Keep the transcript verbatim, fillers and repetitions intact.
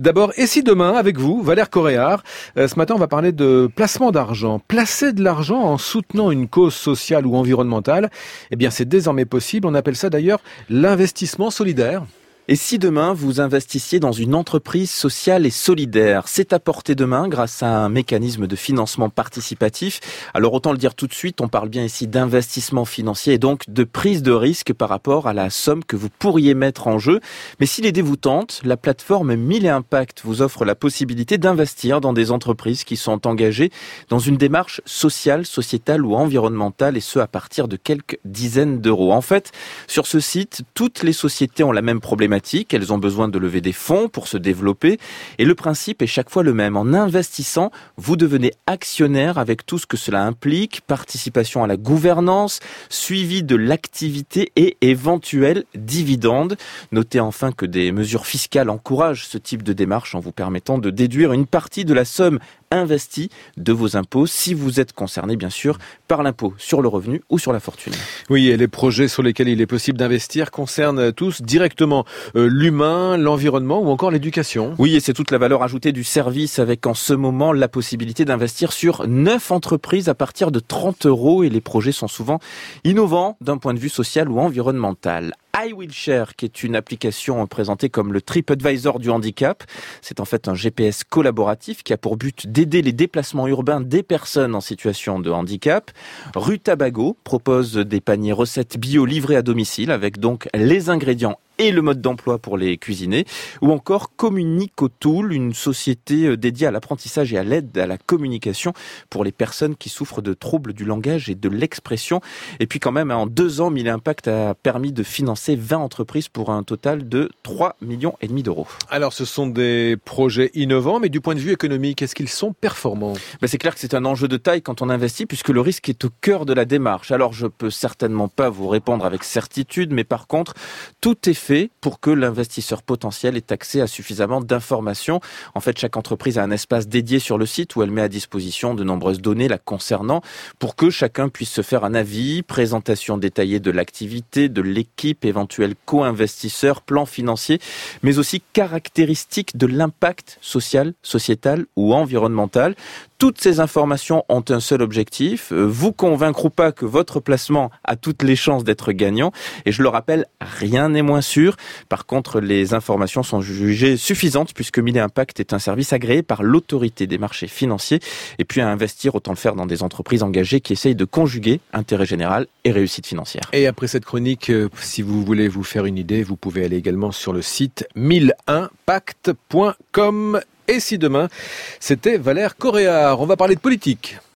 D'abord, et si demain, avec vous, Valère Coréard, euh, ce matin, on va parler de placement d'argent. Placer de l'argent en soutenant une cause sociale ou environnementale, eh bien, c'est désormais possible. On appelle ça d'ailleurs l'investissement solidaire. Et si demain, vous investissiez dans une entreprise sociale et solidaire, c'est à portée de main grâce à un mécanisme de financement participatif. Alors autant le dire tout de suite, on parle bien ici d'investissement financier et donc de prise de risque par rapport à la somme que vous pourriez mettre en jeu. Mais si l'idée vous tente, la plateforme mille et Impact vous offre la possibilité d'investir dans des entreprises qui sont engagées dans une démarche sociale, sociétale ou environnementale, et ce à partir de quelques dizaines d'euros. En fait, sur ce site, toutes les sociétés ont la même problématique. Elles ont besoin de lever des fonds pour se développer et le principe est chaque fois le même. En investissant, vous devenez actionnaire avec tout ce que cela implique, participation à la gouvernance, suivi de l'activité et éventuels dividendes. Notez enfin que des mesures fiscales encouragent ce type de démarche en vous permettant de déduire une partie de la somme investie de vos impôts, si vous êtes concerné bien sûr par l'impôt sur le revenu ou sur la fortune. Oui, et les projets sur lesquels il est possible d'investir concernent tous directement euh, l'humain, l'environnement ou encore l'éducation. Oui, et c'est toute la valeur ajoutée du service avec en ce moment la possibilité d'investir sur neuf entreprises à partir de trente euros et les projets sont souvent innovants d'un point de vue social ou environnemental. I Will Share, qui est une application présentée comme le TripAdvisor du handicap. C'est en fait un G P S collaboratif qui a pour but d'aider les déplacements urbains des personnes en situation de handicap. Rutabago propose des paniers recettes bio livrés à domicile avec donc les ingrédients et le mode d'emploi pour les cuisiner, ou encore Communicotool, une société dédiée à l'apprentissage et à l'aide à la communication pour les personnes qui souffrent de troubles du langage et de l'expression. Et puis quand même, en deux ans, mille et Impact a permis de financer vingt entreprises pour un total de trois millions et demi d'euros. Alors ce sont des projets innovants, mais du point de vue économique, est-ce qu'ils sont performants ? Ben, c'est clair que c'est un enjeu de taille quand on investit, puisque le risque est au cœur de la démarche. Alors je peux certainement pas vous répondre avec certitude, mais par contre, tout est fait pour que l'investisseur potentiel ait accès à suffisamment d'informations. En fait, chaque entreprise a un espace dédié sur le site où elle met à disposition de nombreuses données la concernant pour que chacun puisse se faire un avis, présentation détaillée de l'activité, de l'équipe, éventuel co-investisseur, plan financier, mais aussi caractéristiques de l'impact social, sociétal ou environnemental. Toutes ces informations ont un seul objectif, vous convaincre ou pas que votre placement a toutes les chances d'être gagnant. Et je le rappelle, rien n'est moins sûr. Par contre, les informations sont jugées suffisantes puisque mille et Impact est un service agréé par l'autorité des marchés financiers. Et puis à investir, autant le faire dans des entreprises engagées qui essayent de conjuguer intérêt général et réussite financière. Et après cette chronique, si vous voulez vous faire une idée, vous pouvez aller également sur le site mille impact point com. Et si demain, c'était Valère Coréard. On va parler de politique.